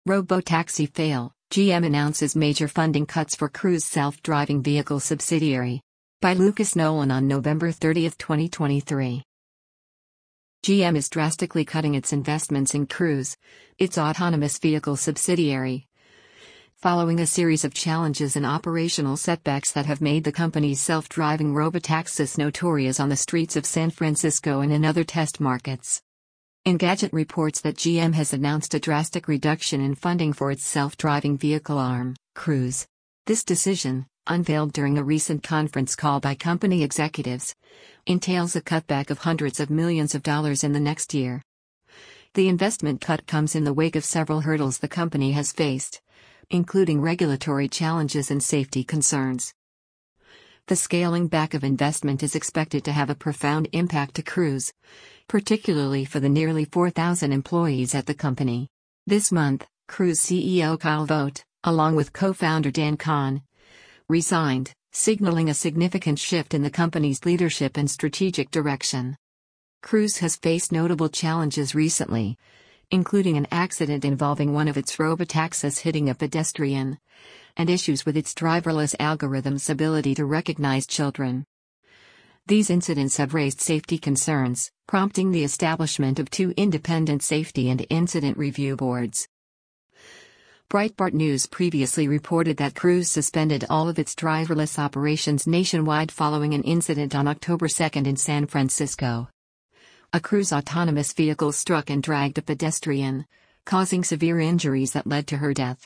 Robotaxi fail, GM announces major funding cuts for Cruise self-driving vehicle subsidiary. By Lucas Nolan on November 30, 2023. GM is drastically cutting its investments in Cruise, its autonomous vehicle subsidiary, following a series of challenges and operational setbacks that have made the company's self-driving robotaxis notorious on the streets of San Francisco and in other test markets. Engadget reports that GM has announced a drastic reduction in funding for its self-driving vehicle arm, Cruise. This decision, unveiled during a recent conference call by company executives, entails a cutback of hundreds of millions of dollars in the next year. The investment cut comes in the wake of several hurdles the company has faced, including regulatory challenges and safety concerns. The scaling back of investment is expected to have a profound impact to Cruise, particularly for the nearly 4,000 employees at the company. This month, Cruise CEO Kyle Vogt, along with co-founder Dan Kohn, resigned, signaling a significant shift in the company's leadership and strategic direction. Cruise has faced notable challenges recently, including an accident involving one of its robotaxis hitting a pedestrian, and issues with its driverless algorithm's ability to recognize children. These incidents have raised safety concerns, prompting the establishment of 2 independent safety and incident review boards. Breitbart News previously reported that Cruise suspended all of its driverless operations nationwide following an incident on October 2 in San Francisco. A Cruise autonomous vehicle struck and dragged a pedestrian, causing severe injuries that led to her death.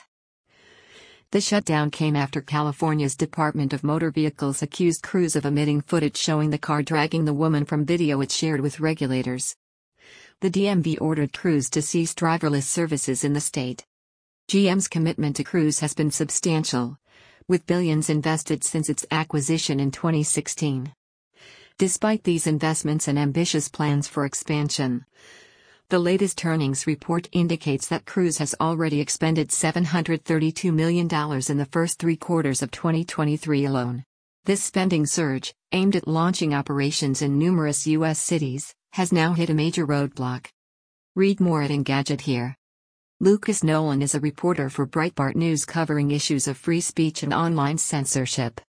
The shutdown came after California's Department of Motor Vehicles accused Cruise of omitting footage showing the car dragging the woman from video it shared with regulators. The DMV ordered Cruise to cease driverless services in the state. GM's commitment to Cruise has been substantial, with billions invested since its acquisition in 2016. Despite these investments and ambitious plans for expansion, the latest earnings report indicates that Cruise has already expended $732 million in the first 3 quarters of 2023 alone. This spending surge, aimed at launching operations in numerous U.S. cities, has now hit a major roadblock. Read more at Engadget here. Lucas Nolan is a reporter for Breitbart News covering issues of free speech and online censorship.